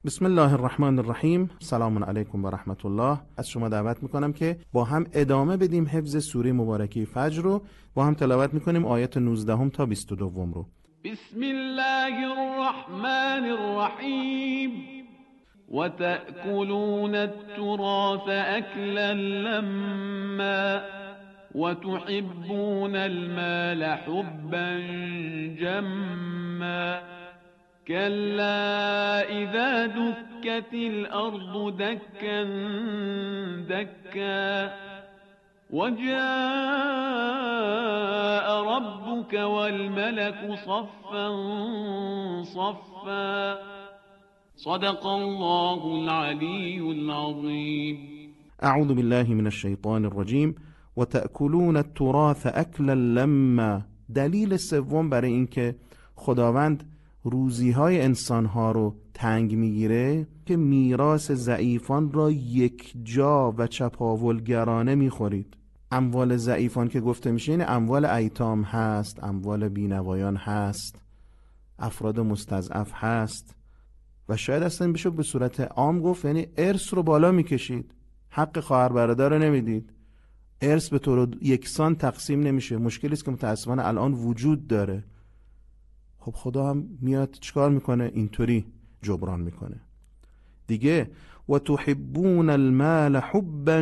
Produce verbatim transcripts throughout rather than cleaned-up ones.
بسم الله الرحمن الرحیم. سلام علیکم و رحمت الله. از شما دعوت میکنم که با هم ادامه بدیم حفظ سوره مبارکه فجر رو. با هم تلاوت میکنیم آیات نوزده تا بیست و دو رو. بسم الله الرحمن الرحیم. و تأکلون التراث اکلا لما و تحبون المال حبا جما كلا إذا دكت الأرض دكا دكا وجاء ربك والملك صفا صفا صدق الله العلي العظيم. اعوذ بالله من الشیطان الرجیم. و تأکلون التراث اکلا لما. دلیل سوم برای اینکه خداوند روزی های انسان ها رو تنگ میگیره که میراث ضعیفان را یک جا و چپاولگرانه میخورید. اموال ضعیفان که گفته میشه این اموال ایتام هست، اموال بینوایان هست، افراد مستضعف هست و شاید اصلا بشه به صورت عام گفت یعنی ارث رو بالا میکشید، حق خواهر برادر رو نمیدید، ارث به طور یکسان تقسیم نمیشه. مشکلی است که متاسفانه الان وجود داره. خب خدا هم میاد چیکار میکنه؟ اینطوری جبران میکنه دیگه. و تحبون المال حبا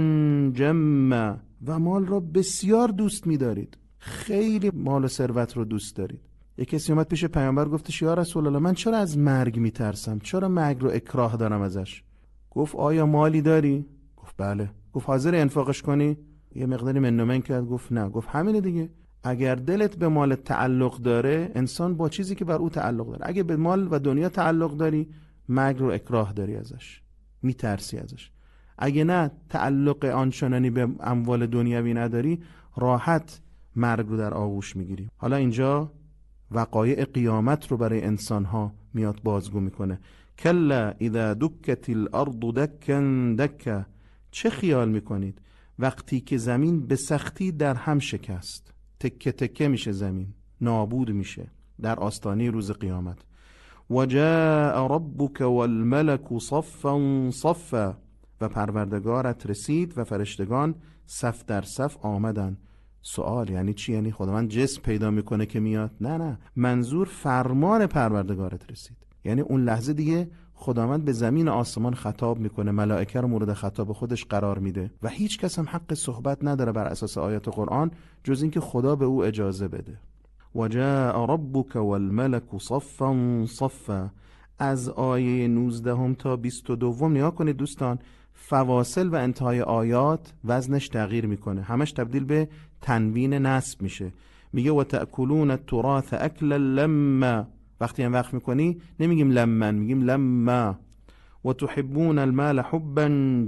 جما. و مال را بسیار دوست میدارید، خیلی مال و ثروت رو دوست دارید. یک کسی اومد پیش پیامبر گفتش یا رسول الله من چرا از مرگ میترسم؟ چرا مرگ رو اکراه دارم ازش؟ گفت آیا مالی داری؟ گفت بله. گفت حاضر انفاقش کنی؟ یه مقداری منومن کرد، گفت نه. گفت همینه دیگه. اگر دلت به مال تعلق داره، انسان با چیزی که بر او تعلق داره، اگه به مال و دنیا تعلق داری، مرگ رو اکراه داری ازش، میترسی ازش. اگه نه تعلق آنچنانی به اموال دنیوی نداری، راحت مرگ رو در آغوش میگیری. حالا اینجا وقایع قیامت رو برای انسانها میاد بازگو میکنه. کلا اذا دکت الارض دکا دکا. چه خیال میکنید وقتی که زمین به سختی در هم شکست، تکه تکه میشه، زمین نابود میشه در آستانه روز قیامت. و جاء ربک والملک صفا صفا. و پروردگارت رسید و فرشتگان صف در صف آمدن. سوال یعنی چی؟ یعنی خداوند جسم پیدا میکنه که میاد؟ نه نه، منظور فرمان پروردگارت رسید. یعنی اون لحظه دیگه خداوند به زمین آسمان خطاب میکنه، ملائکه رو مورد خطاب خودش قرار میده و هیچ کس هم حق صحبت نداره بر اساس آیات قرآن جز اینکه خدا به او اجازه بده. و جاء ربک والملک صفا صفا. از آیه نوزده تا بیست و دو نگاه کنید دوستان، فواصل و انتهای آیات وزنش تغییر میکنه، همش تبدیل به تنوین نصب میشه. میگه و تأکلون التراث اکلا لما. وقتی هم وقت میکنی نمیگیم لمن، میگیم لما. و تحبون المال حبا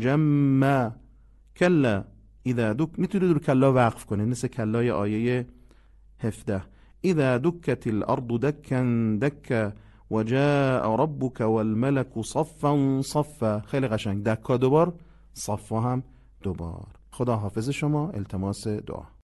جما کلا اذا دک. میتونید رو کلا وقف کنید مثل کلای آیه هفده. اذا دکت الارض دکا دکا و جاء ربک والملک صفا صفا. خیلی قشنگ، دکا دوبار، صفا هم دوبار. خدا حافظ شما. التماس دعا.